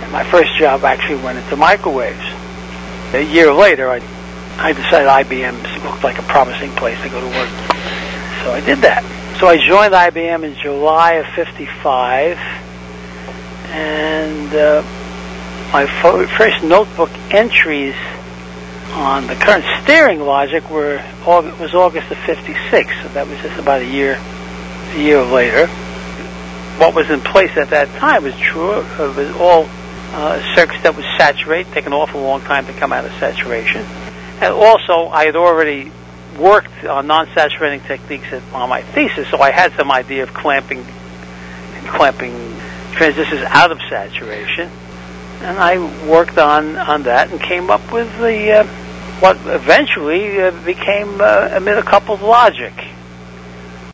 My first job actually went into microwaves. A year later, I decided IBM looked like a promising place to go to work. So I did that. So I joined IBM in July of '55, and my first notebook entries on the current steering logic was August of '56. So that was just about a year later. What was in place at that time was true. It was all circuits that would saturate, take an awful long time to come out of saturation. And also, I had already worked on non-saturating techniques on my thesis, so I had some idea of clamping transistors out of saturation. And I worked on that and came up with what eventually became emitter-coupled logic.